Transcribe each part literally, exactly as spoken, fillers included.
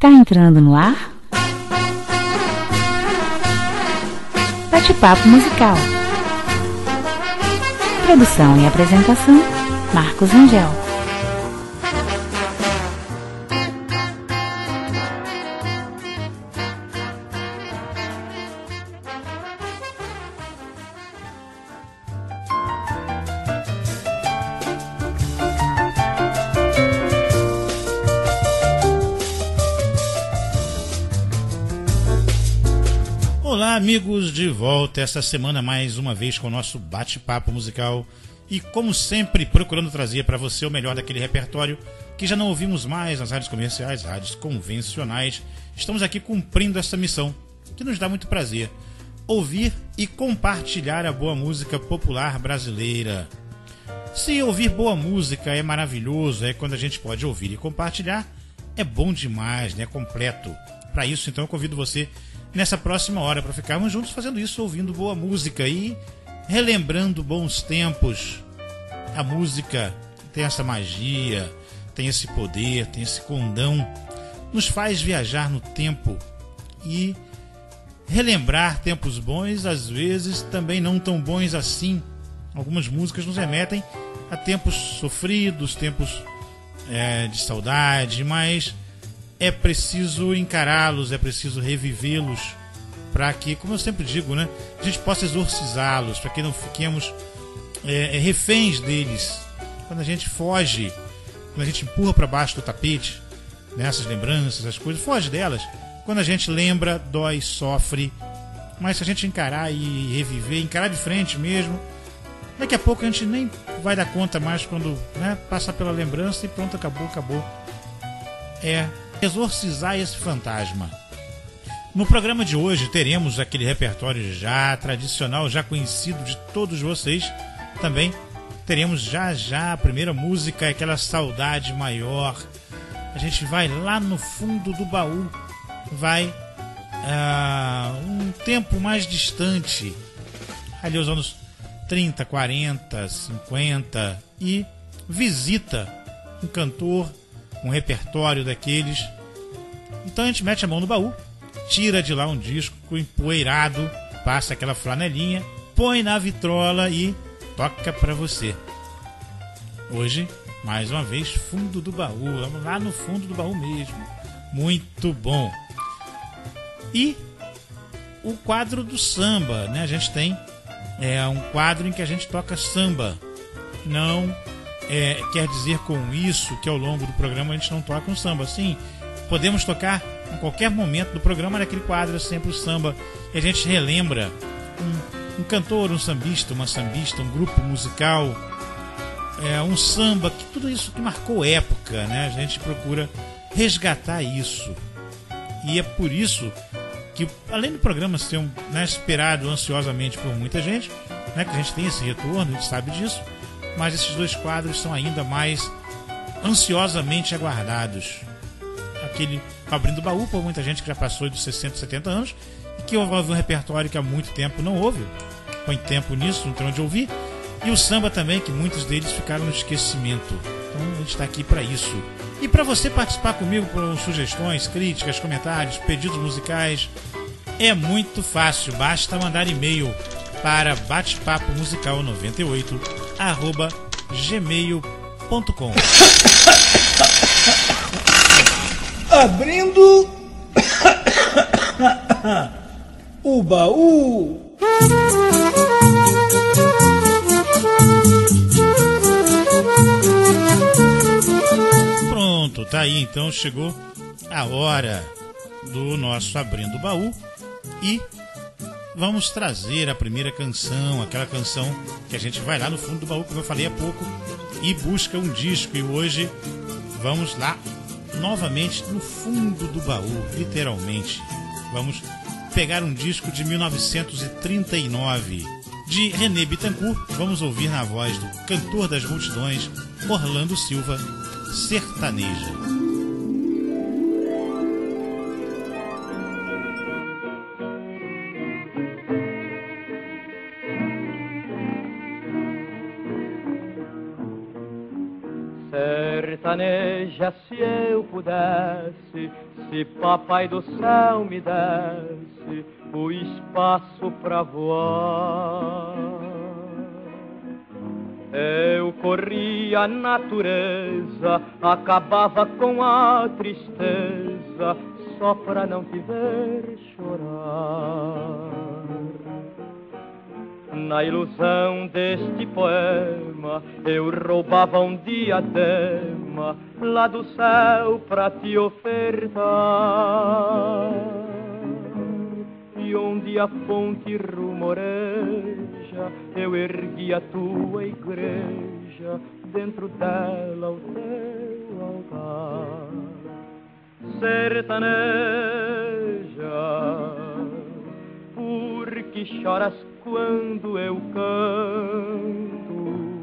Está entrando no ar? Bate-papo musical. Produção e apresentação, Marcos Angel. Olá, amigos, de volta esta semana mais uma vez com o nosso bate-papo musical e, como sempre, procurando trazer para você o melhor daquele repertório que já não ouvimos mais nas rádios comerciais, rádios convencionais. Estamos aqui cumprindo essa missão, que nos dá muito prazer: ouvir e compartilhar a boa música popular brasileira. Se ouvir boa música é maravilhoso, é quando a gente pode ouvir e compartilhar, é bom demais, né? Completo. Para isso, então, eu convido você nessa próxima hora para ficarmos juntos fazendo isso, ouvindo boa música e relembrando bons tempos. A música tem essa magia, tem esse poder, tem esse condão, nos faz viajar no tempo e relembrar tempos bons, às vezes também não tão bons assim. Algumas músicas nos remetem a tempos sofridos, tempos é, de saudade, mas é preciso encará-los, é preciso revivê-los para que, como eu sempre digo, né, a gente possa exorcizá-los, para que não fiquemos é, reféns deles. Quando a gente foge, quando a gente empurra para baixo do tapete, né, essas lembranças, as coisas, foge delas. Quando a gente lembra, dói, sofre, mas se a gente encarar e reviver, encarar de frente mesmo, daqui a pouco a gente nem vai dar conta mais quando, né, passar pela lembrança e pronto, acabou, acabou. É exorcizar esse fantasma. No programa de hoje teremos aquele repertório já tradicional, já conhecido de todos vocês. Também teremos já já a primeira música, aquela saudade maior. A gente vai lá no fundo do baú, vai uh, um tempo mais distante, ali os anos trinta, quarenta, cinquenta, e visita um cantor, um repertório daqueles. Então a gente mete a mão no baú, tira de lá um disco empoeirado, passa aquela flanelinha, põe na vitrola e toca pra você. Hoje, mais uma vez, fundo do baú, vamos lá no fundo do baú mesmo. Muito bom. E o quadro do samba, né? A gente tem é, um quadro em que a gente toca samba. Não É, quer dizer com isso que ao longo do programa a gente não toca um samba. Sim, podemos tocar em qualquer momento do programa, naquele quadro é sempre o samba, e a gente relembra um, um cantor, um sambista, uma sambista, um grupo musical, é, um samba, que tudo isso que marcou época, né? A gente procura resgatar isso, e é por isso que, além do programa ser um, né, esperado ansiosamente por muita gente, né, que a gente tem esse retorno, a gente sabe disso, mas esses dois quadros são ainda mais ansiosamente aguardados. Aquele Abrindo o Baú, por muita gente que já passou dos sessenta, setenta anos e que ouve um repertório que há muito tempo não ouve, põe tempo nisso, não tem onde ouvir. E o samba também, que muitos deles ficaram no esquecimento. Então a gente está aqui para isso. E para você participar comigo com sugestões, críticas, comentários, pedidos musicais, é muito fácil, basta mandar e-mail para batepapo musical noventa e oito arroba gmail ponto com. Abrindo o baú. Pronto, tá aí, então chegou a hora do nosso Abrindo o Baú e vamos trazer a primeira canção, aquela canção que a gente vai lá no fundo do baú, como eu falei há pouco, e busca um disco. E hoje vamos lá novamente no fundo do baú, literalmente. Vamos pegar um disco de mil novecentos e trinta e nove, de René Bittencourt. Vamos ouvir na voz do cantor das multidões, Orlando Silva, Sertaneja. Sertaneja, se eu pudesse Se papai do céu me desse o espaço pra voar, eu corria a natureza, acabava com a tristeza, só pra não te ver chorar. Na ilusão deste poema, eu roubava um diadema lá do céu pra te ofertar. E onde a fonte rumoreja, eu ergui a tua igreja, dentro dela o teu altar. Sertaneja, por que choras quando eu canto?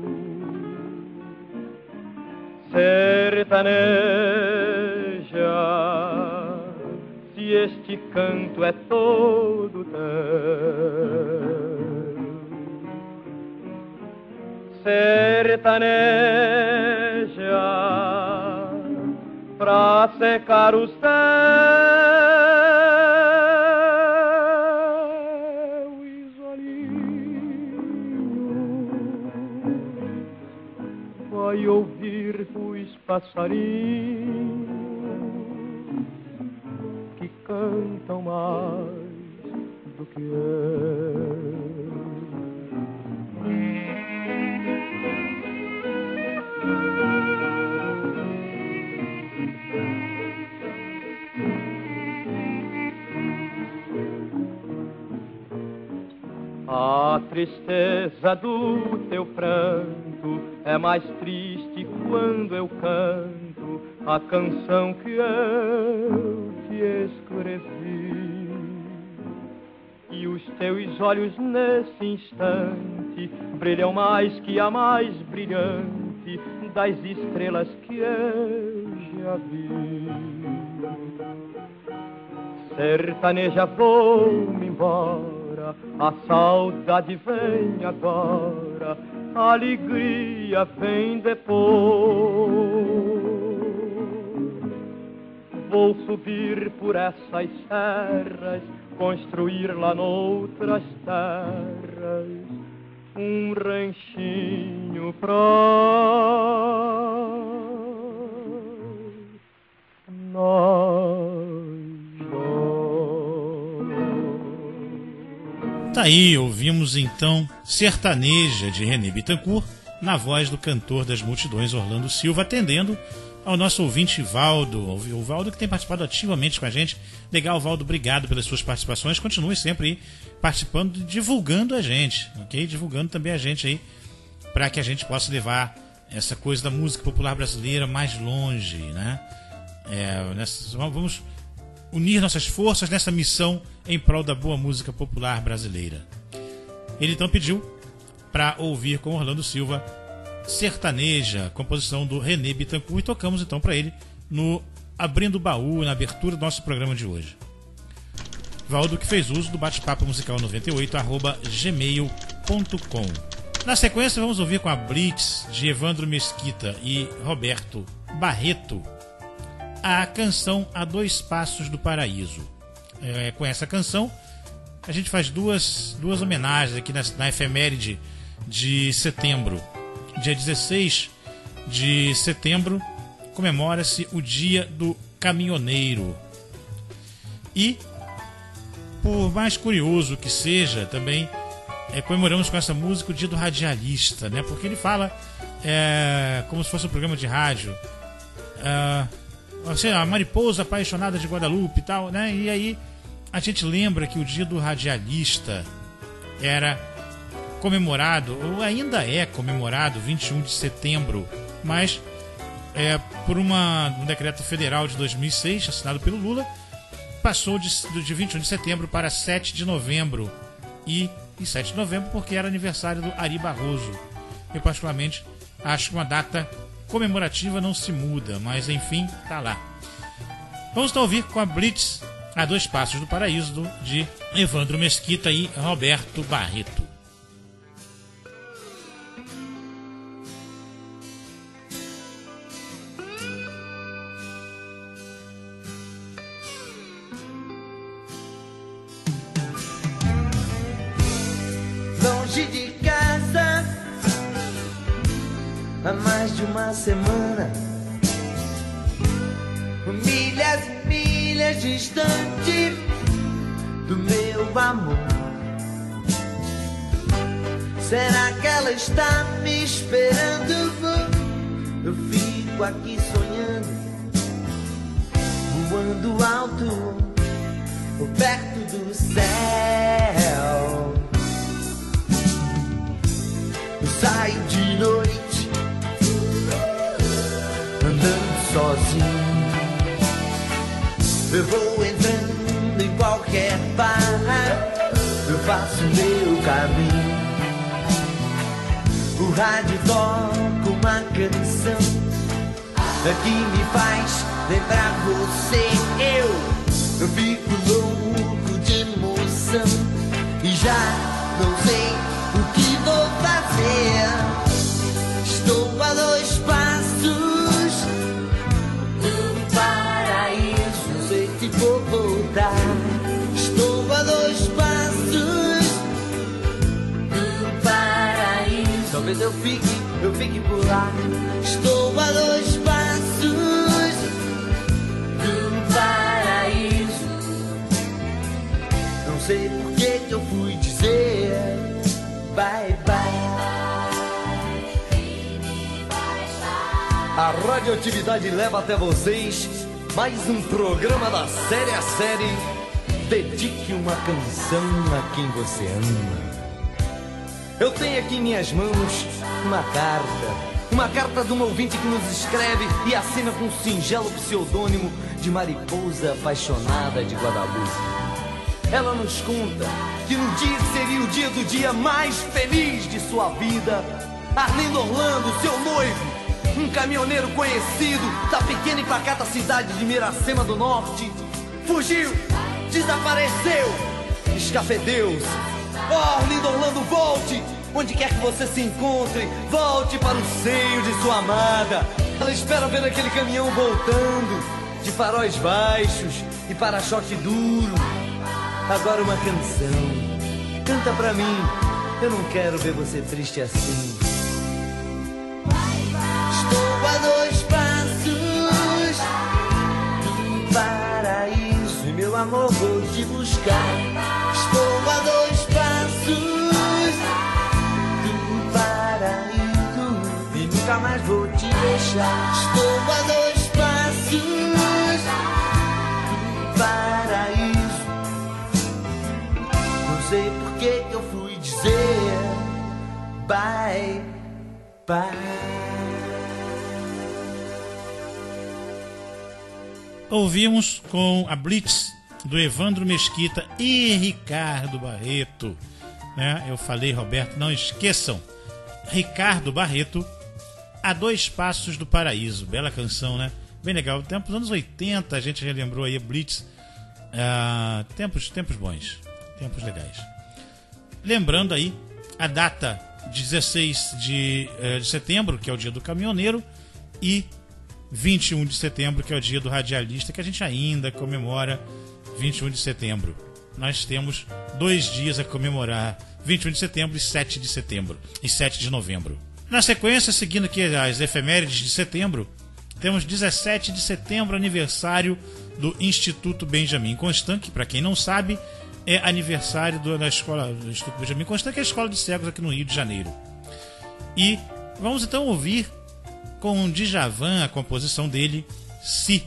Sertaneja, se este canto é todo teu. Sertaneja, pra secar os teus olhinhos, vai ouvir os passarinhos que cantam mais do que eu. A tristeza do teu pranto é mais triste quando eu canto a canção que eu te escrevi. E os teus olhos nesse instante brilham mais que a mais brilhante das estrelas que eu já vi. Sertaneja, vou-me embora, a saudade vem agora, a alegria vem depois. Vou subir por essas serras, construir lá noutras terras um ranchinho pra nós. Tá aí, ouvimos então Sertaneja, de René Bittencourt, na voz do cantor das multidões Orlando Silva, atendendo ao nosso ouvinte Valdo, o Valdo que tem participado ativamente com a gente. Legal, Valdo, obrigado pelas suas participações, continue sempre aí participando, divulgando a gente, ok? Divulgando também a gente aí, para que a gente possa levar essa coisa da música popular brasileira mais longe, né? É, nessa, vamos unir nossas forças nessa missão em prol da boa música popular brasileira. Ele então pediu para ouvir com Orlando Silva Sertaneja, composição do René Bittencourt, e tocamos então para ele no Abrindo o Baú, na abertura do nosso programa de hoje. Valdo, que fez uso do bate-papo musical noventa e oito arroba gmail ponto com. Na sequência vamos ouvir com a Blitz, de Evandro Mesquita e Roberto Barreto, a canção A Dois Passos do Paraíso. É, com essa canção a gente faz duas, duas homenagens aqui na, na efeméride de setembro. Dia dezesseis de setembro comemora-se o Dia do Caminhoneiro. E, por mais curioso que seja, também é, comemoramos com essa música o Dia do Radialista, né? Porque ele fala é, como se fosse um programa de rádio. É, assim, a mariposa apaixonada de Guadalupe e tal, né? E aí a gente lembra que o Dia do Radialista era comemorado, ou ainda é comemorado, vinte e um de setembro, mas é, por uma, um decreto federal de dois mil e seis, assinado pelo Lula, passou de, de vinte e um de setembro para sete de novembro. E, e sete de novembro porque era aniversário do Ari Barroso. Eu particularmente acho que uma data comemorativa não se muda, mas enfim, tá lá. Vamos então ouvir com a Blitz A Dois Passos do Paraíso, do, de Evandro Mesquita e Roberto Barreto. há mais de uma semana, milhas e milhas distante do meu amor. Será que ela está me esperando? Eu fico aqui sonhando, voando alto, perto do céu. Eu saio de noite, andando sozinho. Eu vou entrando em qualquer bar, eu faço meu caminho. O rádio toca uma canção que me faz lembrar você. Eu, eu fico louco de emoção e já não sei o que vou fazer. Estou a dois passos do paraíso, não sei se vou voltar. Estou a dois passos do paraíso, talvez eu fique, eu fique por lá. Estou a dois passos do paraíso, não sei por que que eu fui dizer bye bye. A radioatividade leva até vocês mais um programa da série a série. Dedique uma canção a quem você ama. Eu tenho aqui em minhas mãos uma carta. Uma carta de um ouvinte que nos escreve e assina com um singelo pseudônimo de Mariposa Apaixonada de Guadalupe. Ela nos conta que no dia que seria o dia do dia mais feliz de sua vida, Arlindo Orlando, seu noivo, um caminhoneiro conhecido da pequena e pacata cidade de Miracema do Norte, fugiu, desapareceu, escafedeu-se. Oh, Arlindo Orlando, volte! Onde quer que você se encontre, volte para o seio de sua amada. Ela espera ver aquele caminhão voltando, de faróis baixos e para-choque duro. Agora uma canção, canta pra mim, eu não quero ver você triste assim. Estou a dois passos do paraíso e meu amor vou te buscar. Estou a dois passos nunca mais vou te deixar. Estou a dois passos do paraíso, não sei por que que eu fui dizer bye bye. Ouvimos com a Blitz do Evandro Mesquita e Ricardo Barreto, né? Eu falei, Roberto, não esqueçam, Ricardo Barreto, A Dois Passos do Paraíso. Bela canção, né? Bem legal. Tempo dos anos oitenta, a gente relembrou aí a Blitz. Ah, tempos, tempos bons. Tempos legais. Lembrando aí a data dezesseis de, eh, de setembro, que é o dia do caminhoneiro, e vinte e um de setembro, que é o dia do radialista, que a gente ainda comemora vinte e um de setembro. Nós temos dois dias a comemorar, vinte e um de setembro e sete de setembro, e sete de novembro. Na sequência, seguindo aqui as efemérides de setembro, temos dezessete de setembro, aniversário do Instituto Benjamin Constant, que, para quem não sabe, é aniversário do, da escola do Instituto Benjamin Constant, que é a escola de cegos aqui no Rio de Janeiro. E vamos então ouvir com o Djavan a composição dele, Si.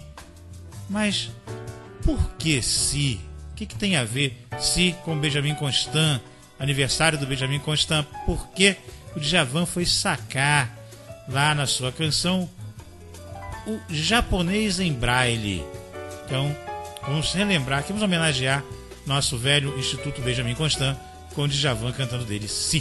Mas por que Si? O que, que tem a ver Si com Benjamin Constant, aniversário do Benjamin Constant? Por que o Djavan foi sacar lá na sua canção o japonês em braille? Então, vamos relembrar aqui, vamos homenagear nosso velho Instituto Benjamin Constant com o Djavan cantando dele Si.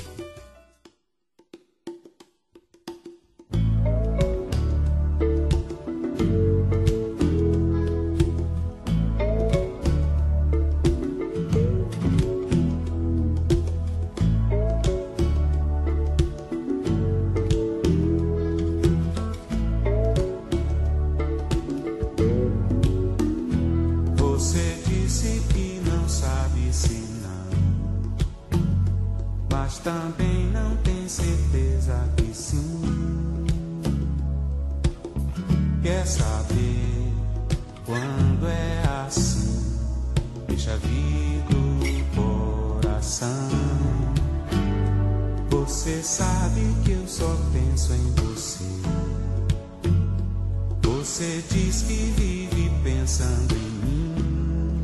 Também não tem certeza que sim. Quer saber quando é assim? Deixa vir do coração. Você sabe que eu só penso em você. Você diz que vive pensando em mim.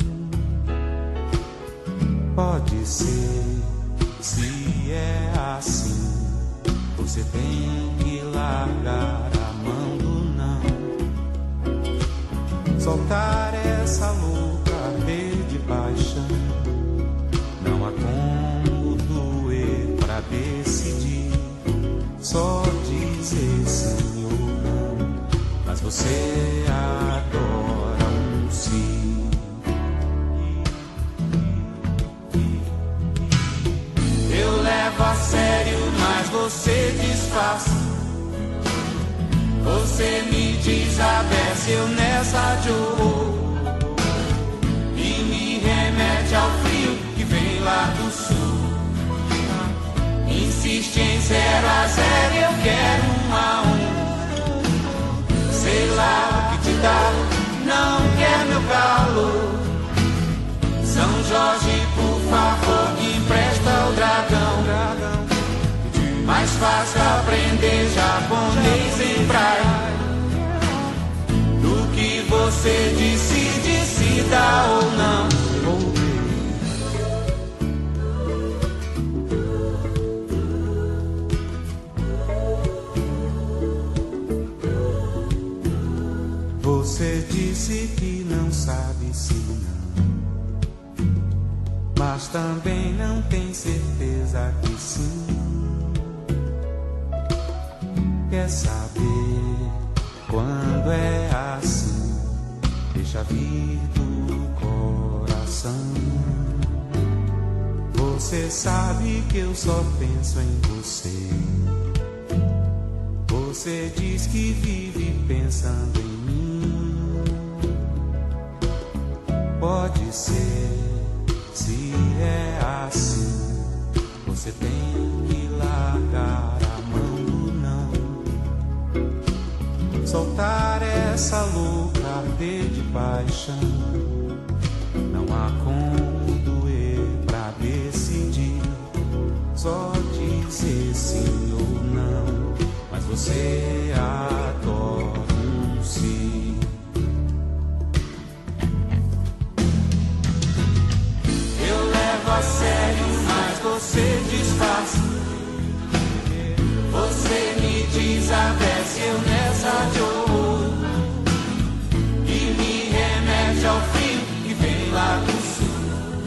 Pode ser, se é assim, você tem que largar a mão do não. Soltar essa louca arder de paixão. Não há como doer pra decidir. Só dizer sim ou não. Mas você adora um sim. Eu levo a sério, mas você disfarça. Você me desabece, eu nessa de horror. E me remete ao frio que vem lá do sul. Insiste em zero a zero, eu quero um a um. Sei lá o que te dá, não quer meu calor. São Jorge, por favor, me empresta o dragão. Mais fácil aprender japonês em praia do que você decide se dá ou não. Você disse que não sabe se não, mas também não tem certeza que sim. Quer saber quando é assim? Deixa vir do coração. Você sabe que eu só penso em você. Você diz que vive pensando em mim. Pode ser, se é assim, você tem que largar a mão do não. Soltar essa louca arder de paixão. Não há como doer pra decidir. Só dizer sim ou não. Mas você adora um sim. Eu levo a sério, mas você disfarça. Você me desabece, eu nessa de horror. E me remete ao frio que vem lá do sul.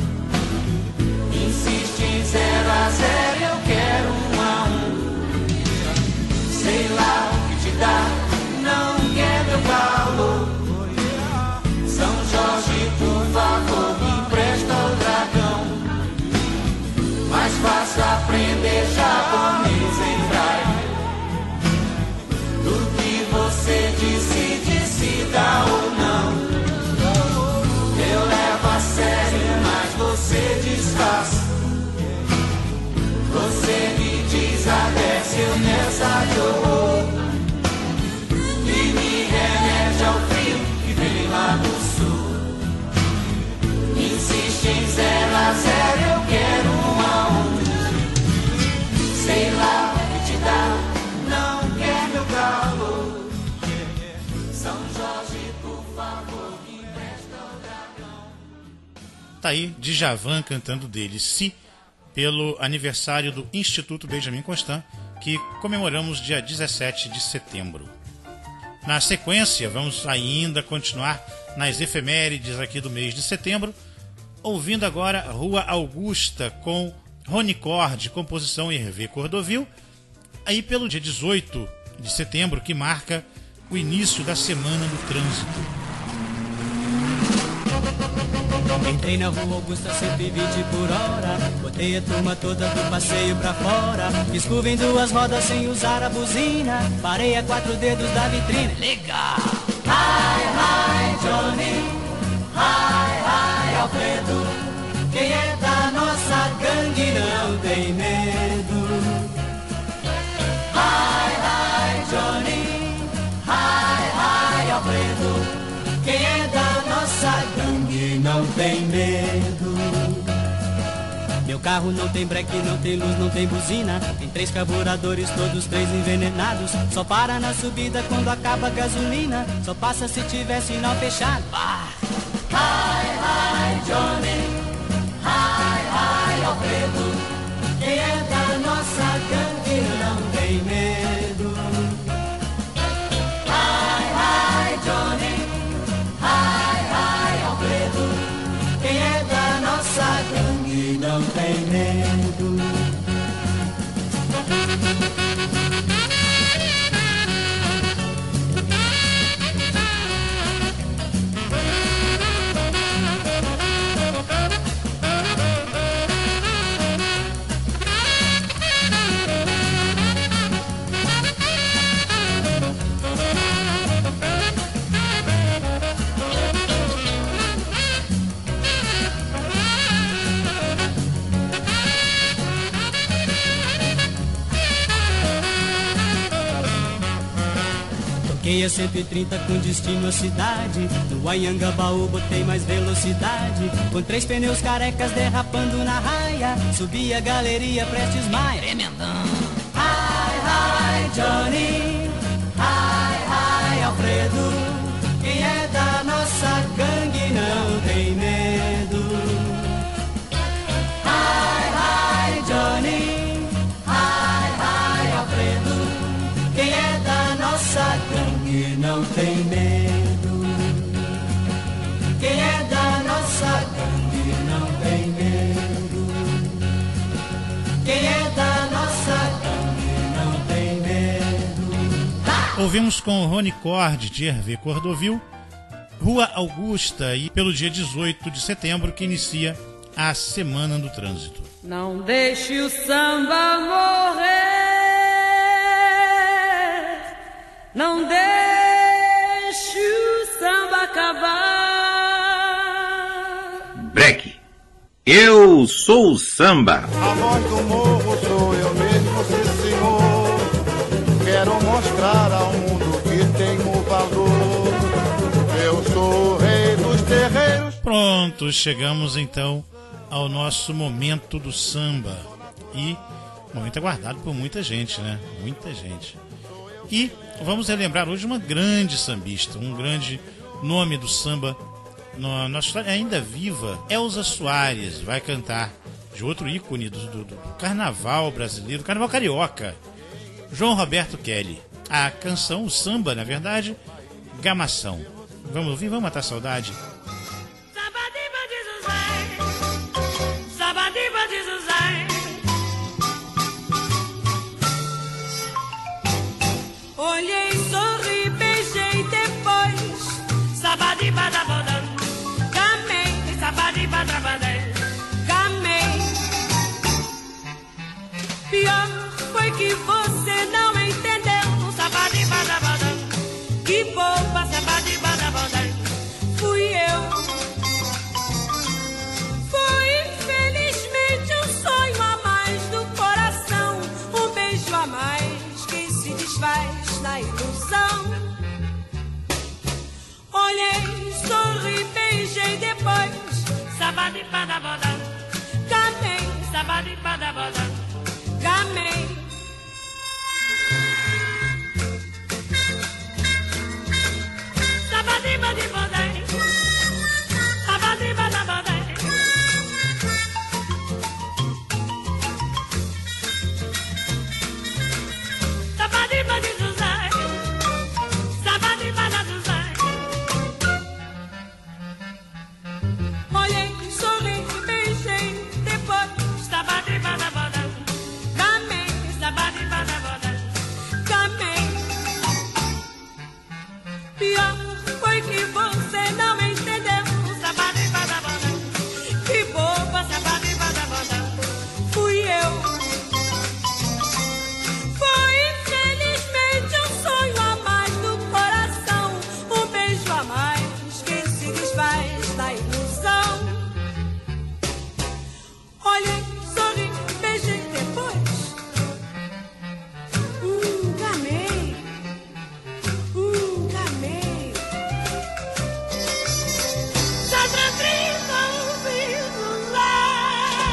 Insiste em zero a zero, eu quero um a um. Sei lá o que te dá, não quer meu calor. São Jorge, por favor, me empresta o dragão. Mais fácil aprender japonês em praia do que você decide se dá ou não. Eu levo a sério, mas você disfarça. Você me desabece, eu nessa de horror. E me remete ao frio que vem lá do sul. Insiste em zero a zero, eu quero um a um. Sei lá o que te dá, não quer meu calor. São Jorge, por favor, me empresta o dragão. Tá aí Djavan cantando dele Si, pelo aniversário do Instituto Benjamin Constant, que comemoramos dia dezessete de setembro. Na sequência, vamos ainda continuar nas efemérides aqui do mês de setembro, ouvindo agora Rua Augusta com Rony Cord, composição Hervé Cordovil, aí pelo dia dezoito de setembro, que marca o início da Semana do Trânsito. Entrei na Rua Augusta cento e vinte por hora, botei a turma toda do passeio pra fora. Fiz curva em duas rodas sem usar a buzina, parei a quatro dedos da vitrine. Legal! Hi, hi, Johnny, hi, hi, Alfredo. Quem é da nossa gangue não tem medo. Hi, hi, Johnny, hi, hi, não tem medo. Meu carro não tem breque, não tem luz, não tem buzina. Tem três carburadores, todos três envenenados. Só para na subida quando acaba a gasolina. Só passa se tiver sinal fechado. Ah! Hi, hi, Johnny. Hi, hi, Alfredo. Quem é da nossa gangue não tem medo. Hi, hi, Johnny. Hi, hi, Alfredo. Quem é da nossa gangue não tem medo. Toquei a cento e trinta com destino à cidade. No Anhangabaú botei mais velocidade. Com três pneus carecas derrapando na raia. Subi a galeria Prestes Maia. Tremendão. Hi, hi, Johnny. Hi, hi, Alfredo. Quem é da nossa gangue não tem medo. Hi, hi, Johnny. Hi, hi, Alfredo. Quem é da nossa gangue não tem medo. Quem é da nossa gangue não tem medo. Quem é da nossa gangue não tem medo. Ah! Ouvimos com Rony Cord, de Hervé Cordovil, Rua Augusta, e pelo dia dezoito de setembro, que inicia a Semana do Trânsito. Não deixe o samba morrer. Não deixe o samba acabar. Breque, eu sou o samba. A voz do morro sou eu mesmo, sim senhor. Quero mostrar ao mundo que tenho valor. Eu sou o rei dos terreiros. Pronto, chegamos então ao nosso momento do samba. E momento aguardado por muita gente, né? Muita gente. E vamos relembrar hoje uma grande sambista, um grande nome do samba, na nossa história ainda viva. Elza Soares vai cantar de outro ícone do, do, do carnaval brasileiro, do carnaval carioca, João Roberto Kelly. A canção, o samba, na verdade, Gamação. Vamos ouvir, vamos matar a saudade. Olhei, sorri, beijei depois. Sabadi badabodam. Gamei, sabadi badabadam. Gamei. Pior foi que você não entendeu. Sabadi badabodam. Que boba, sabadi badabodam. Fui eu. Foi infelizmente um sonho a mais do coração. Um beijo a mais que se desfaz na ilusão. Olhei, sorri, beijei depois. Sabadi badabodam. Gamei, sabadi badabodam. Gamei. Sabadi badabodam. Sabadi badabodam. Sabadi badizuzai. Sabadi badazuzai. Olhei, sorri, beijei depois. Sabadi badabodam. Gamei, sabadi badabodam. Gamei. Pior foi que você não entendeu. Sabadi badabodam. Que boba, sabadi badabodam. Fui eu. Foi infelizmente um sonho a mais do coração. Um beijo a mais que se desfaz na ilusão. Olhei, sorri, beijei depois. Hum, gamei. Hum, gamei.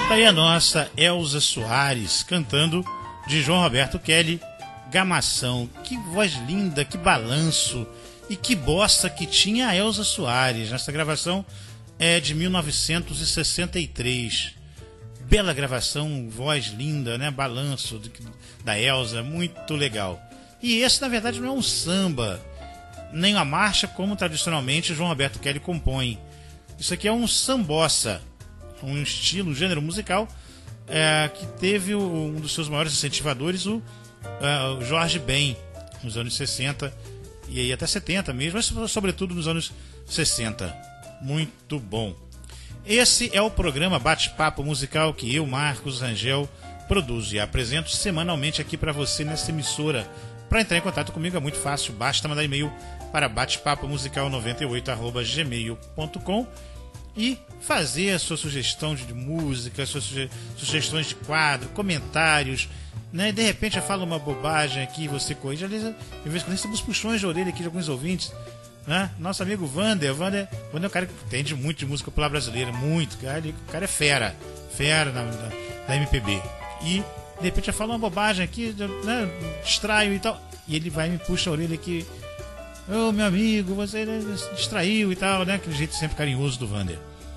Daí a nossa Elza Soares cantando de João Roberto Kelly, Gamação. Que voz linda, que balanço e que bossa que tinha a Elza Soares. Essa gravação é de mil novecentos e sessenta e três. Bela gravação, voz linda, né? Balanço da Elza, muito legal. E esse, na verdade, não é um samba, nem uma marcha como tradicionalmente João Roberto Kelly compõe. Isso aqui é um sambossa, um estilo, um gênero musical é, que teve o, um dos seus maiores incentivadores, o, uh, o Jorge Ben, nos anos sessenta e aí até setenta mesmo, mas sobretudo nos anos sessenta. Muito bom. Esse é o programa Bate-Papo Musical que eu, Marcos Rangel, produzo e apresento semanalmente aqui para você nessa emissora. Para entrar em contato comigo é muito fácil, basta mandar e-mail para batepapo musical noventa e oito arroba gmail ponto com e fazer a sua sugestão de música, suas suge sugestões de quadro, comentários, né? De repente eu falo uma bobagem aqui e você corrige. Às vezes, de vez em quando recebemos puxões de orelha aqui de alguns ouvintes, né? Nosso amigo Vander, Vander, Vander é um cara que entende muito de música popular brasileira, muito, cara, ele, o cara é fera, fera na, na, da M P B. E de repente eu falo uma bobagem aqui, né? Distraio e tal, e ele vai e me puxa a orelha aqui. Ô oh, meu amigo, você distraiu e tal, né? Aquele jeito sempre carinhoso do Vander.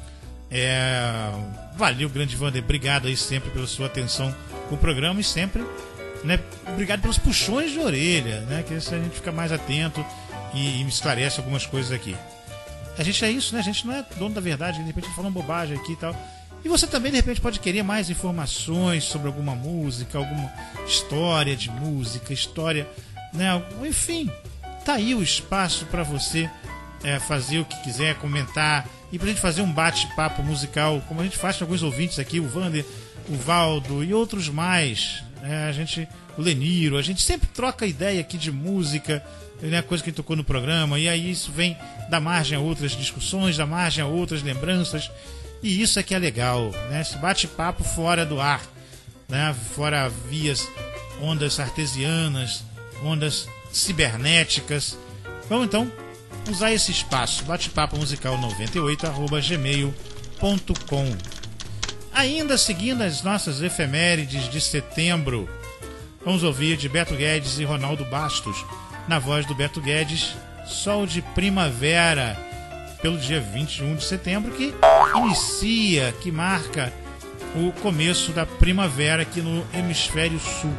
É... Valeu, grande Vander, obrigado aí sempre pela sua atenção com o programa e sempre, né? Obrigado pelos puxões de orelha, né? Que assim a gente fica mais atento e, e me esclarece algumas coisas aqui. A gente é isso, né? A gente não é dono da verdade, de repente falando bobagem aqui e tal. E você também, de repente, pode querer mais informações sobre alguma música, alguma história de música, história, né? Enfim, tá aí o espaço para você é, fazer o que quiser, comentar e pra gente fazer um bate-papo musical, como a gente faz com alguns ouvintes aqui, o Vander, o Valdo e outros mais, né? A gente, o Leniro, a gente sempre troca ideia aqui de música, né? Coisa que a gente tocou no programa, e aí isso vem da margem a outras discussões, da margem a outras lembranças, e isso é que é legal, né? Esse bate-papo fora do ar, né? Fora vias, ondas artesianas, ondas cibernéticas. Vamos então usar esse espaço, bate-papo musical noventa e oito arroba gmail ponto com. Ainda seguindo as nossas efemérides de setembro, vamos ouvir de Beto Guedes e Ronaldo Bastos, na voz do Beto Guedes, Sol de Primavera, pelo dia vinte e um de setembro, que inicia, que marca o começo da primavera aqui no hemisfério sul.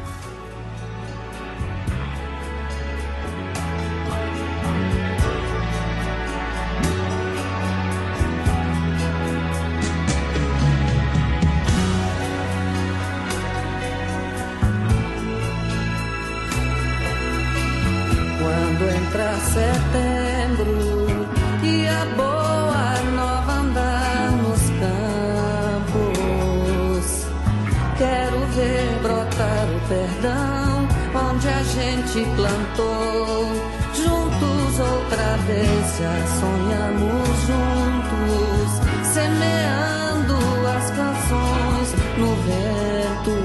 Setembro e a boa nova andar nos campos. Quero ver brotar o perdão onde a gente plantou. Juntos outra vez já sonhamos juntos, semeando as canções no vento.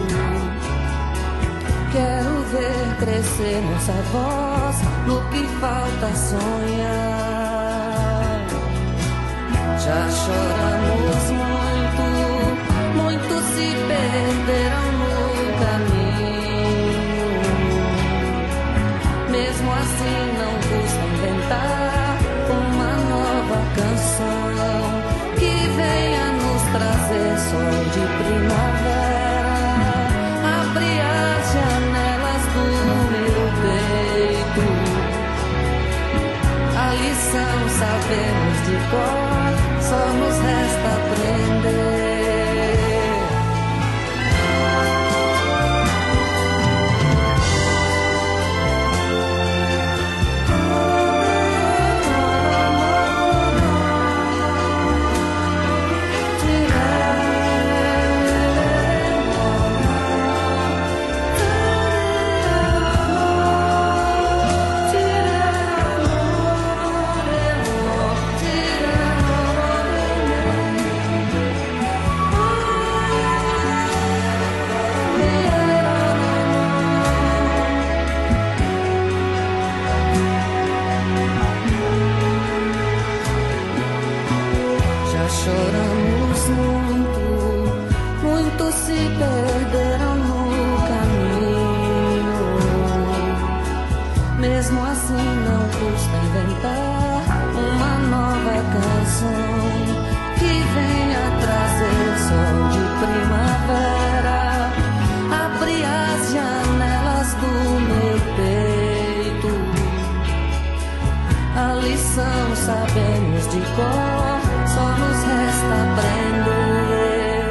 Quero ver crescer nossa voz no que falta sonhar. Já choramos muito, muitos se perderam no caminho. Mesmo assim não custa inventar uma nova canção que venha nos trazer sol de primavera. Abre as janelas do meu peito, a lição sabemos de cor, só nos resta aprender. Choramos muito, muito se perderam no caminho. Mesmo assim não custa inventar uma nova canção que venha trazer sol de primavera. Abre as janelas do meu peito. A lição sabemos de cor, só nos resta aprender.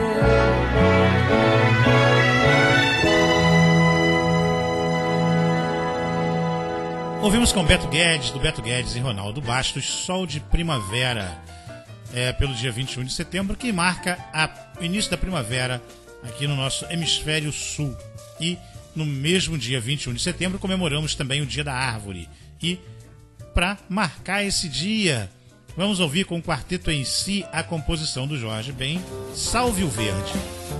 Ouvimos com Beto Guedes, do Beto Guedes e Ronaldo Bastos, Sol de Primavera, é, pelo dia vinte e um de setembro, que marca a, o início da primavera aqui no nosso hemisfério sul. E no mesmo dia vinte e um de setembro comemoramos também o Dia da Árvore. E para marcar esse dia, vamos ouvir com o quarteto em si a composição do Jorge Ben, Salve o Verde.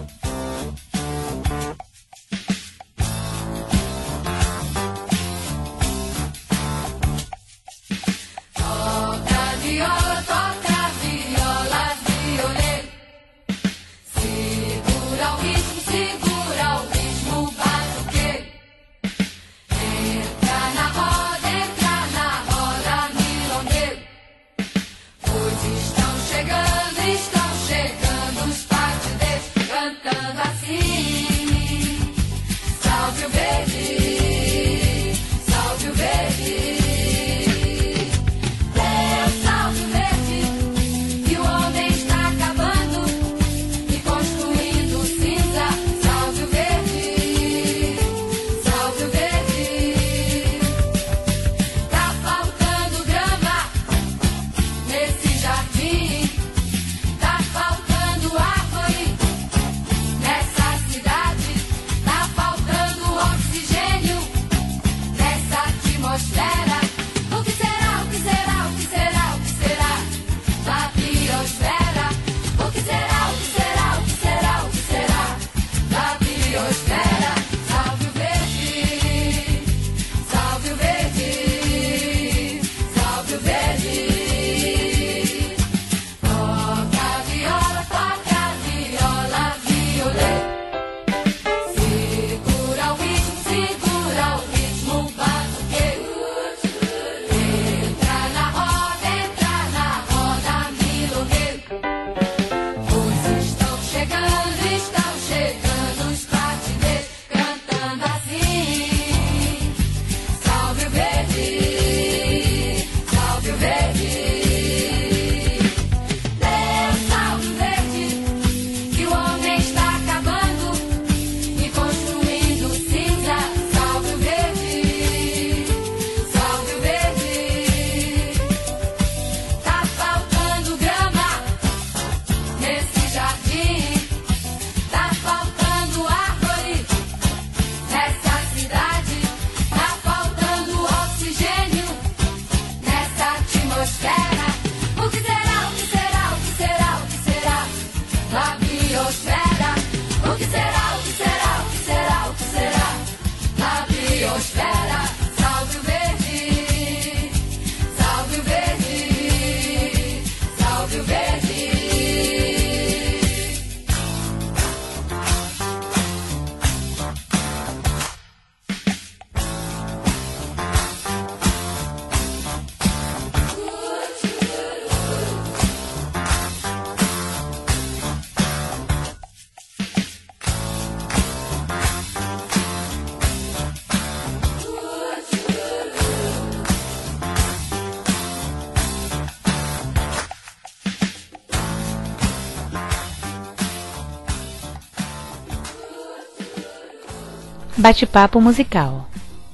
Bate-papo musical.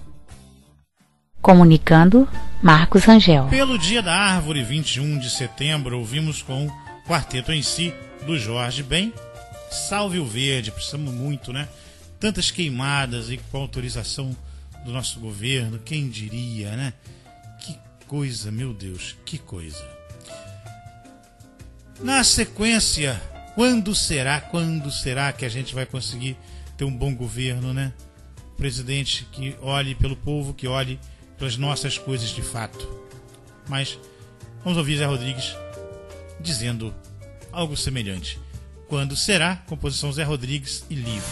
Comunicando, Marcos Rangel. Pelo Dia da Árvore, vinte e um de setembro, ouvimos com o quarteto em si do Jorge Ben, Salve o Verde. Precisamos muito, né? Tantas queimadas e com autorização do nosso governo, quem diria, né? Que coisa, meu Deus, que coisa. Na sequência, quando será, quando será que a gente vai conseguir ter um bom governo, né? Presidente que olhe pelo povo, que olhe pelas nossas coisas de fato. Mas vamos ouvir Zé Rodrigues dizendo algo semelhante. Quando Será, composição Zé Rodrigues e Liv.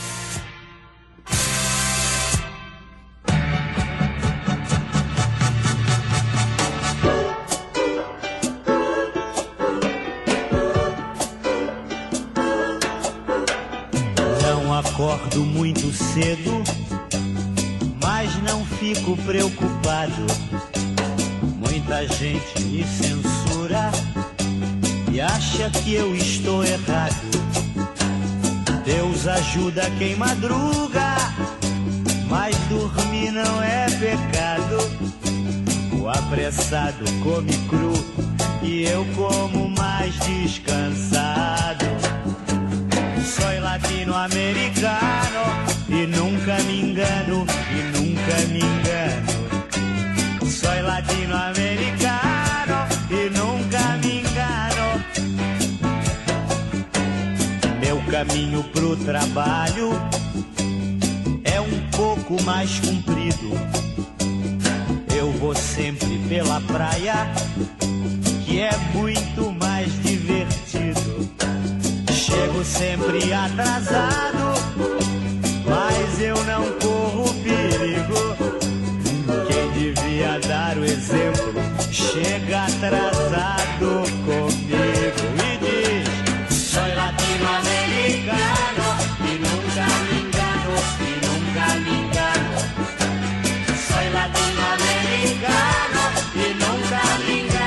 Não acordo muito cedo, mas não fico preocupado. Muita gente me censura e acha que eu estou errado. Deus ajuda quem madruga, mas dormir não é pecado. O apressado come cru e eu como mais descansado. Sou latino-americano e nunca me engano, e nunca me engano. Sou latino-americano e nunca me engano. Meu caminho pro trabalho é um pouco mais comprido. Eu vou sempre pela praia, que é muito mais divertido. Chego sempre atrasado, mas eu não corro perigo. Quem devia dar o exemplo chega atrasado comigo e diz: sou latino-americano e nunca me engano, e nunca me engano. Sou latino-americano e nunca me engano.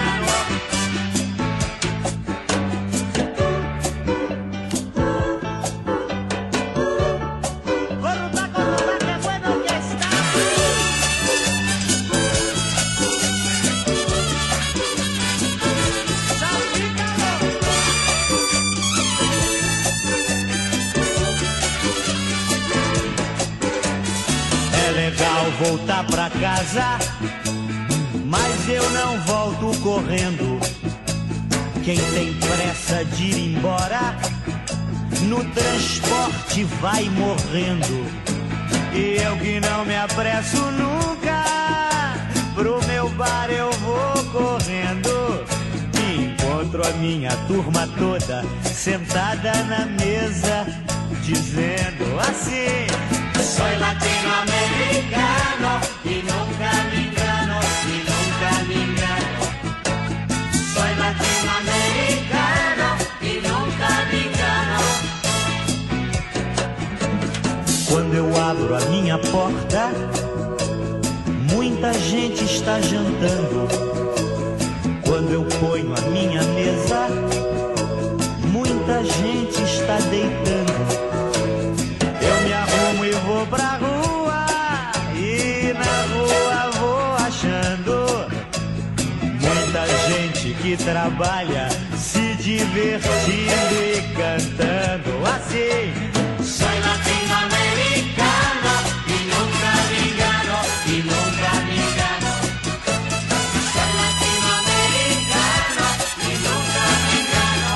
Voltar pra casa, mas eu não volto correndo. Quem tem pressa de ir embora, no transporte vai morrendo. E eu que não me apresso nunca, pro meu bar eu vou correndo. E encontro a minha turma toda sentada na mesa, dizendo assim: sou latino-americano e nunca me engano, e nunca me engano. Sou latino-americano e nunca me engano. Quando eu abro a minha porta, muita gente está jantando. Quando eu ponho a minha mesa, muita gente está deitando. Eu me arrumo e vou pra rua, e na rua vou achando muita gente que trabalha, se divertindo e cantando assim: sou latino-americano e nunca me engano, e nunca me engano. Sou latino-americano e nunca me engano.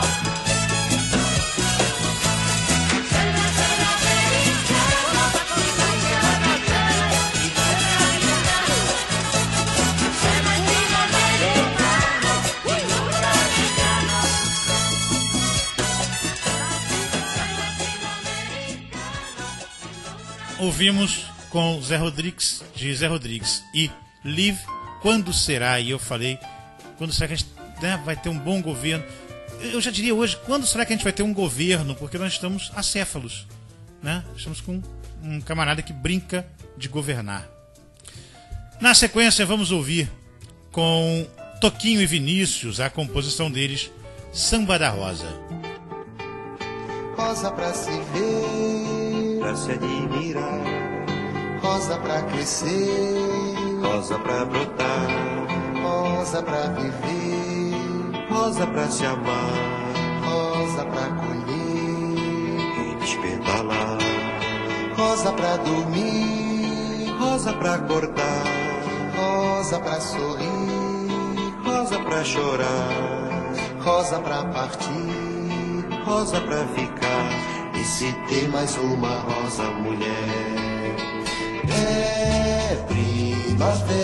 Ouvimos com Zé Rodrigues, de Zé Rodrigues e Liv, Quando Será? E eu falei, quando será que a gente, né, vai ter um bom governo? Eu já diria hoje, quando será que a gente vai ter um governo? Porque nós estamos acéfalos, né? Estamos com um camarada que brinca de governar. Na sequência vamos ouvir com Toquinho e Vinícius a composição deles, Samba da Rosa. Rosa pra se ver, pra se admirar, rosa pra crescer, rosa pra brotar, rosa pra viver, rosa pra se amar, rosa pra colher e despertalar, rosa pra dormir, rosa pra acordar, rosa pra sorrir, rosa pra chorar, rosa pra partir, rosa pra ficar, e se ter mais uma rosa mulher. É primavera,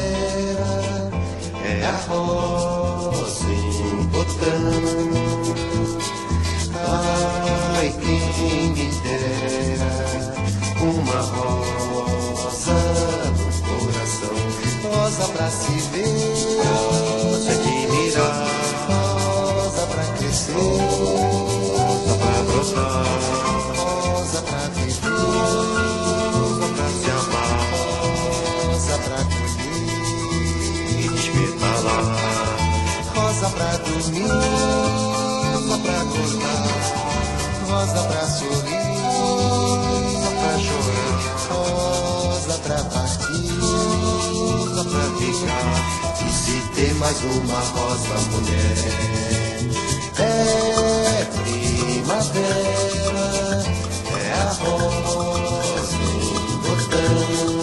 é a rosa em botão. Ah, Ai, quem me dera uma rosa no coração, rosa pra se ver, rosa de mirar, rosa pra crescer, rosa pra brotar, rosa pra viver, rosa pra se amar, rosa pra colher e despetalar, rosa pra dormir, rosa pra acordar, rosa pra sorrir, rosa pra chorar, rosa pra partir, rosa pra ficar. E se tem mais uma rosa, mulher, é primavera, é a rosa em botão.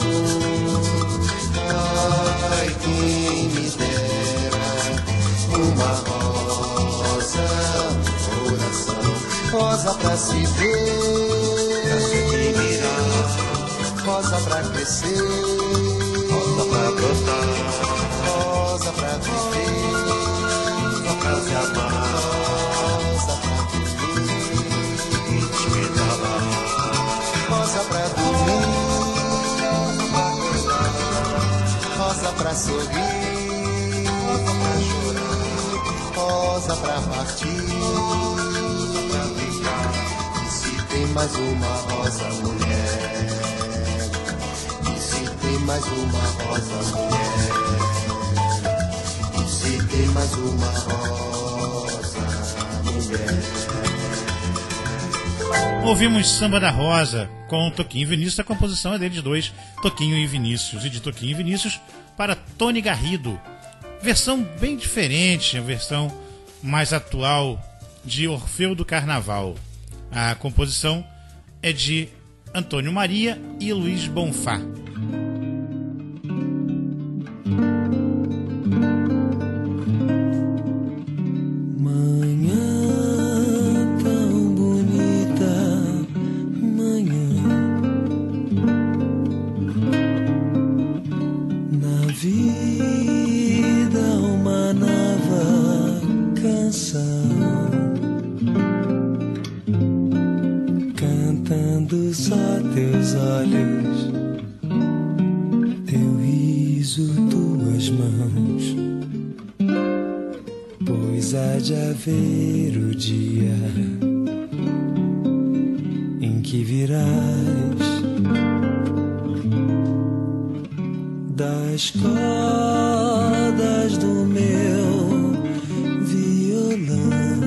Ai, quem me dera uma rosa no coração, rosa pra se ver, pra se mirar, rosa pra crescer, rosa pra brotar, rosa pra viver, rosa pra se amar, rosa pra dormir e despetalar, rosa pra dormir, rosa pra sorrir, rosa pra chorar, rosa pra partir, rosa pra ficar. E se tem mais uma rosa, mulher, e se tem mais uma rosa, mulher, e se tem mais uma rosa, mulher. Ouvimos Samba da Rosa com Toquinho e Vinícius. A composição é deles dois, Toquinho e Vinícius, e de Toquinho e Vinícius para Tony Garrido. Versão bem diferente, a versão mais atual de Orfeu do Carnaval. A composição é de Antônio Maria e Luiz Bonfá. Cantando só teus olhos, teu riso, tuas mãos, pois há de haver o dia em que virás das cordas do meu violão,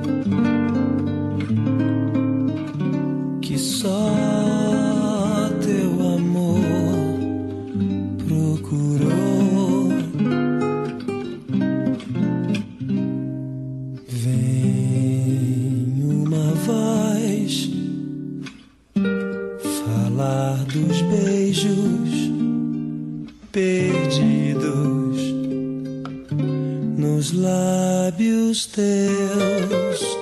que só teu amor procurou. Vem uma voz falar dos beijos perdidos nos lábios teus.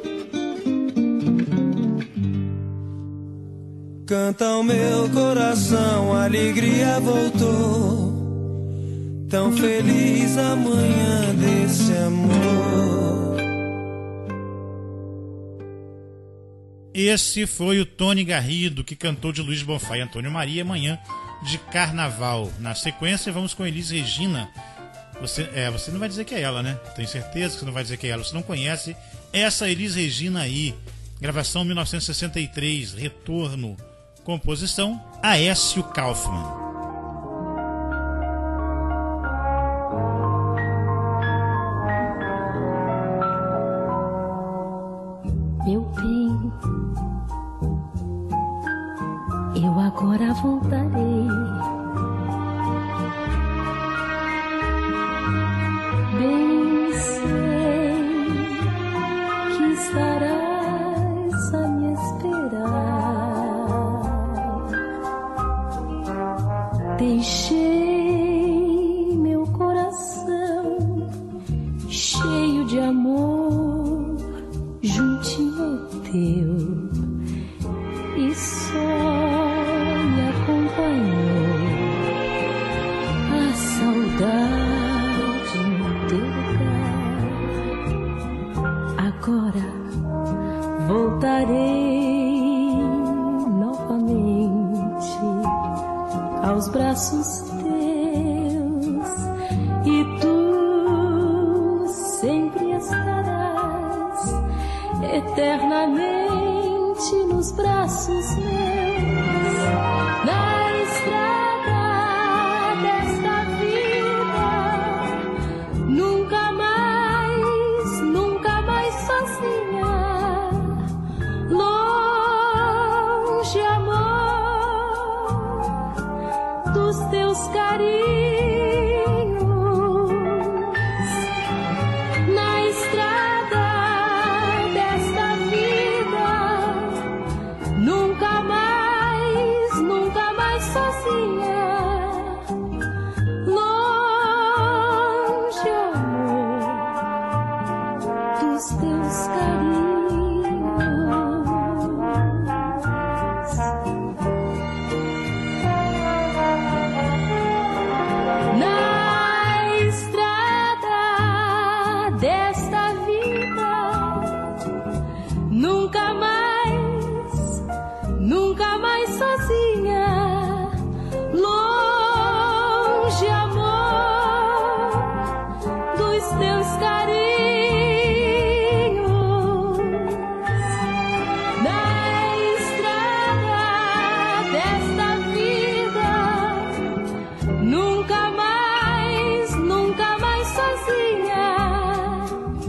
Canta o meu coração, a alegria voltou, tão feliz a manhã desse amor. Esse foi o Tony Garrido, que cantou de Luiz Bonfá e Antônio Maria, Manhã de Carnaval. Na sequência, vamos com Elis Regina. Você, é, você não vai dizer que é ela, né? Tenho certeza que você não vai dizer que é ela. Você não conhece essa Elis Regina aí. Gravação mil novecentos e sessenta e três, Retorno. Composição Aécio Kaufmann. Meu bem, eu agora voltarei. Bem sei que estarás a me esperar. Deixei meu coração cheio de amor juntinho ao teu, e só me acompanhou a saudade no teu lugar. Agora voltarei novamente aos braços teus e tu sempre estarás eternamente nos braços meus. Na estrada desta vida, nunca mais, nunca mais sozinha, longe, amor, dos teus carinhos. Na estrada desta vida, nunca mais, nunca mais sozinha, longe, amor, dos teus carinhos. Na estrada desta vida, nunca mais, nunca mais sozinha, longe, amor, dos teus carinhos. Na estrada desta vida, nunca mais, nunca mais sozinha,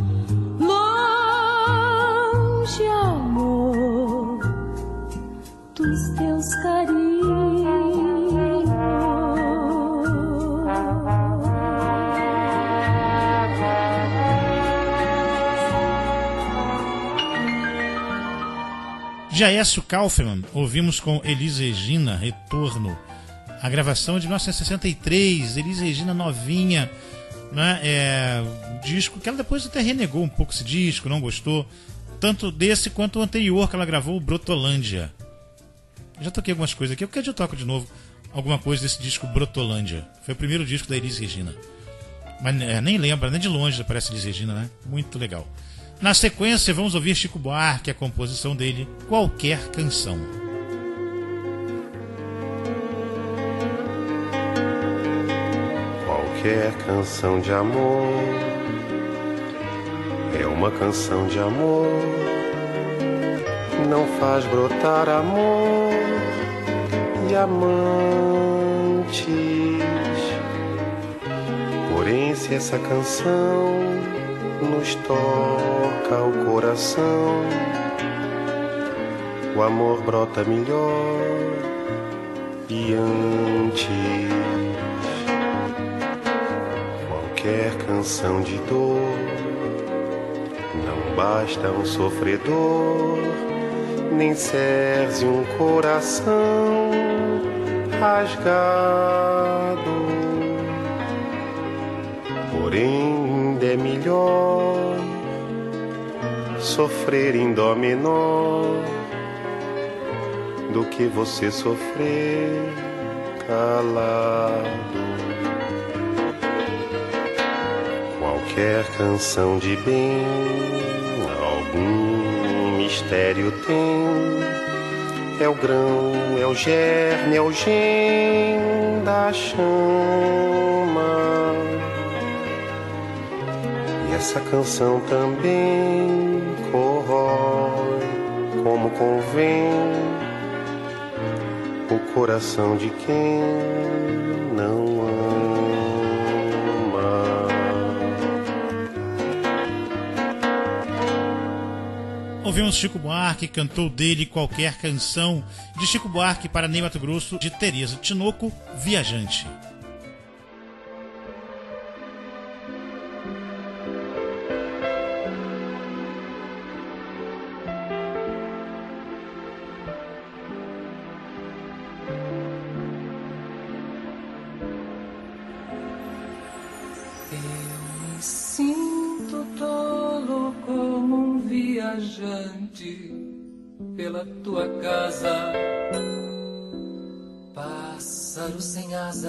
longe, amor, dos teus carinhos. Jaécio Kaufmann, ouvimos com Elis Regina, Retorno. A gravação é de mil novecentos e sessenta e três, Elis Regina novinha, né? É um disco que ela depois até renegou um pouco esse disco, não gostou, tanto desse quanto o anterior que ela gravou, o Brotolândia. Eu já toquei algumas coisas aqui, eu quero que eu toco de novo alguma coisa desse disco Brotolândia. Foi o primeiro disco da Elis Regina. Mas é, nem lembra, nem de longe parece Elis Regina, né? Muito legal. Na sequência, vamos ouvir Chico Buarque, a composição dele, Qualquer Canção. Qualquer canção de amor é uma canção de amor, não faz brotar amor e amantes. Porém, se essa canção nos toca o coração, o amor brota melhor e antes. Qualquer canção de dor, não basta um sofredor, nem serve um coração rasgado. Porém, ainda é melhor sofrer em dó menor do que você sofrer calado. Qualquer canção de bem algum mistério tem, é o grão, é o germe, é o gen da chama. E essa canção também corrói como convém o coração de quem não ama. Ouvimos Chico Buarque, cantou dele Qualquer Canção, de Chico Buarque para Ney Matogrosso, de Tereza Tinoco, Viajante. Pela tua casa, pássaro sem asa,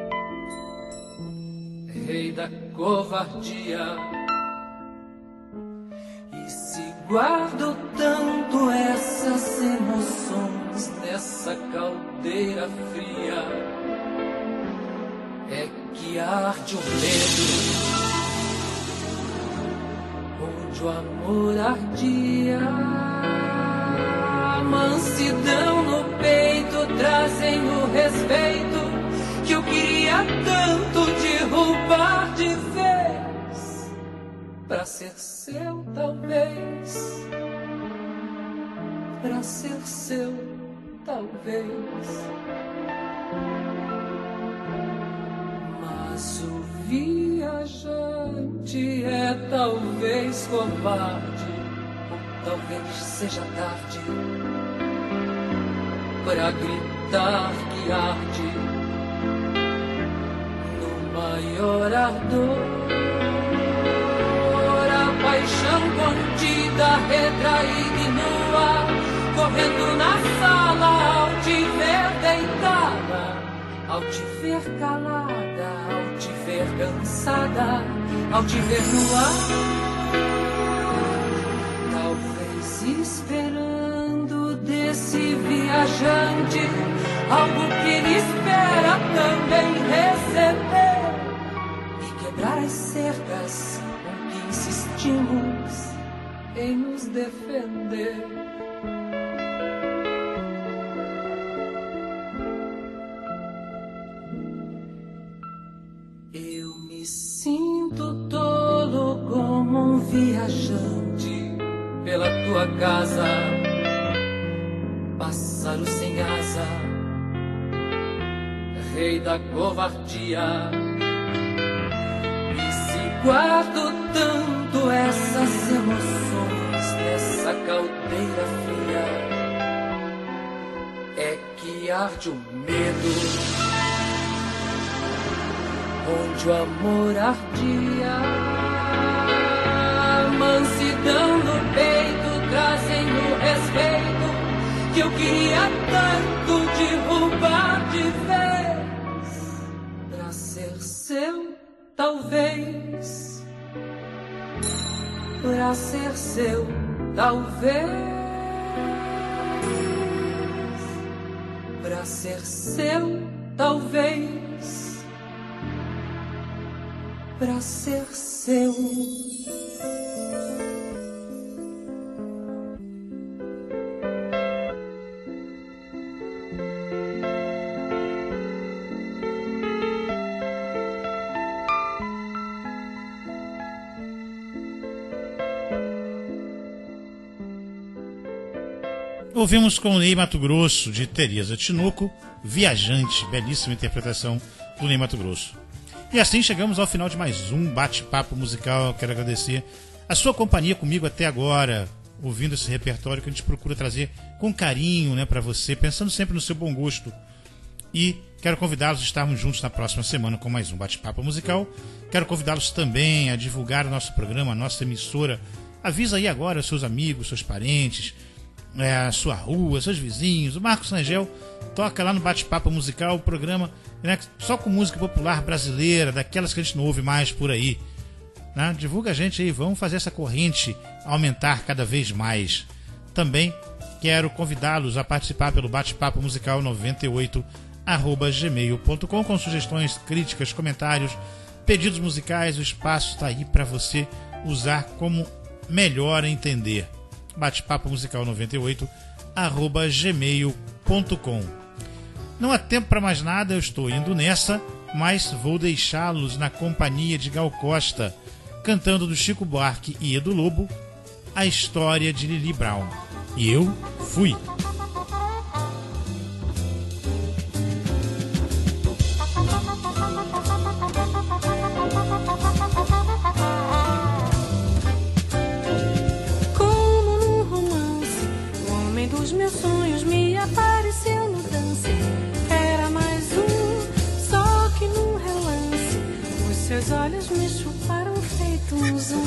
rei da covardia, e se guardo tão tanto essas emoções nessa caldeira fria, é que arde o medo, onde o amor ardia. A mansidão no peito trazem o respeito que eu queria tanto derrubar de vez, pra ser seu talvez, pra ser seu talvez. Mas o viajante é talvez covarde, ou talvez seja tarde pra gritar que arde no maior ardor. A paixão contida, retraída e nua, correndo na sala ao te ver deitada, ao te ver calada, ao te ver cansada, ao te ver no ar. Talvez esperando desse viajante algo que ele espera também receber, e quebrar as cercas com que insistimos em nos defender. Eu me sinto tolo como um viajante pela tua casa, pássaro sem asa, rei da covardia. E se guardo tanto essas emoções nessa caldeira fria, é que arde o medo, onde o amor ardia. A mansidão no peito trazem o respeito que eu queria tanto derrubar de vez, pra ser seu talvez, pra ser seu talvez, pra ser seu talvez, pra ser seu. Ouvimos com o Ney Matogrosso, de Tereza Tinoco, Viajante, belíssima interpretação do Ney Matogrosso. E assim chegamos ao final de mais um bate-papo musical. Quero agradecer a sua companhia comigo até agora, ouvindo esse repertório que a gente procura trazer com carinho, né, para você, pensando sempre no seu bom gosto. E quero convidá-los a estarmos juntos na próxima semana com mais um bate-papo musical. Quero convidá-los também a divulgar o nosso programa, a nossa emissora. Avisa aí agora os seus amigos, seus parentes, é, a sua rua, seus vizinhos. O Marcos Rangel toca lá no Bate-Papo Musical, o programa, né, só com música popular brasileira, daquelas que a gente não ouve mais por aí, né? Divulga a gente aí, vamos fazer essa corrente aumentar cada vez mais. Também quero convidá-los a participar pelo Bate-Papo Musical noventa e oito arroba gmail ponto com com sugestões, críticas, comentários, pedidos musicais. O espaço está aí para você usar como melhor entender. Bate-Papo Musical noventa e oito arroba gmail ponto com. Não há tempo para mais nada, eu estou indo nessa, mas vou deixá-los na companhia de Gal Costa, cantando do Chico Buarque e Edu Lobo, A História de Lili Brown. E eu fui. Meus sonhos me apareceu no dance. Era mais um, só que num relance os seus olhos me chuparam feito um zoom.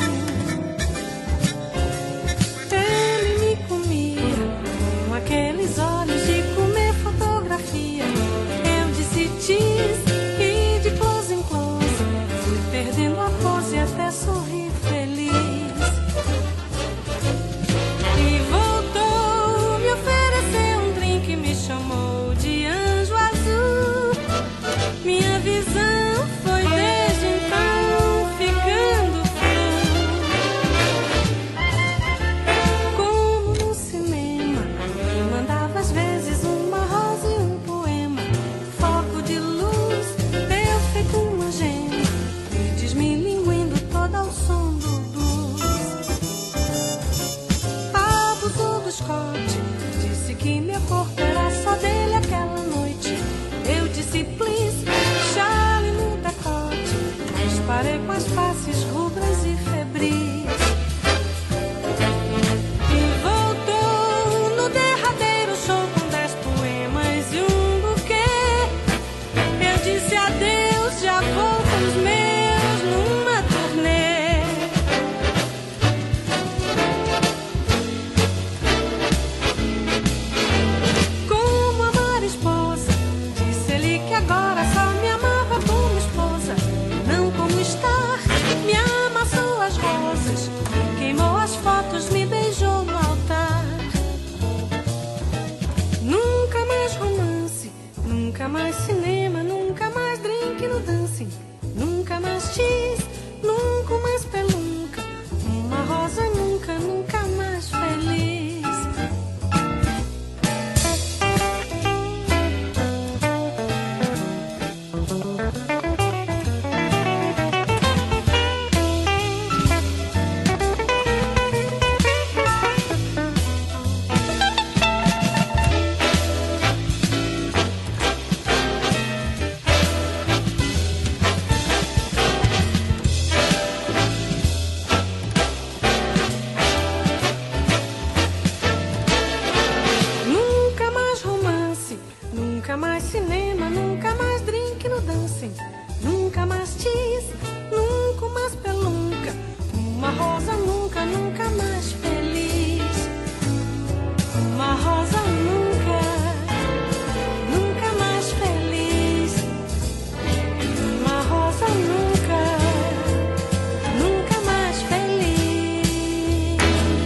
Ele me comia com aqueles olhos de comer fotografia. Eu disse cheese e de close em close fui perdendo a pose até sorrir feliz. E voltou mascote. Disse que meu corpo era só dele aquela noite. Eu disse please, Charlie no decote. Mas parei com as faces rubras e febris. E voltou no derradeiro show com dez poemas e um buquê. Eu disse adeus, já vou com os meus numa turnê. Como amar esposa, disse ele que agora só me amava como esposa, não como estar. Me amassou as rosas, queimou as fotos, me beijou no altar. Nunca mais romance, nunca mais cinema, nunca mais drink no dancing, nunca mais cheese, nunca mais pelunca, uma rosa nunca, nunca mais feliz. Nunca mais romance, nunca mais cinema, nunca mais drink no dancing, nunca mais cheese, nunca mais pelunca, uma rosa nunca, nunca mais feliz. Uma rosa nunca, nunca mais feliz. Uma rosa nunca, nunca mais feliz.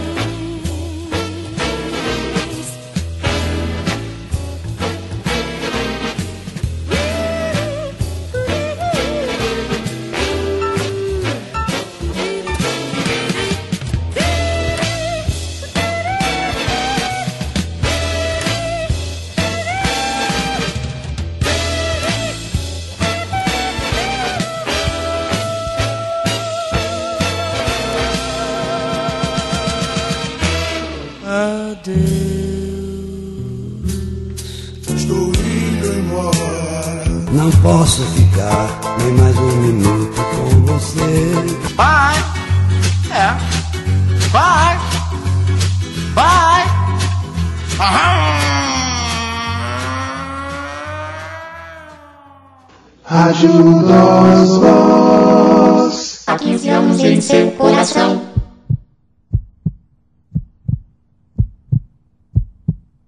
Estou indo embora. Não posso ficar nem mais um minuto com você. Vai, é, vai, vai. Ajuda-os, vós. Há quinze anos em seu coração.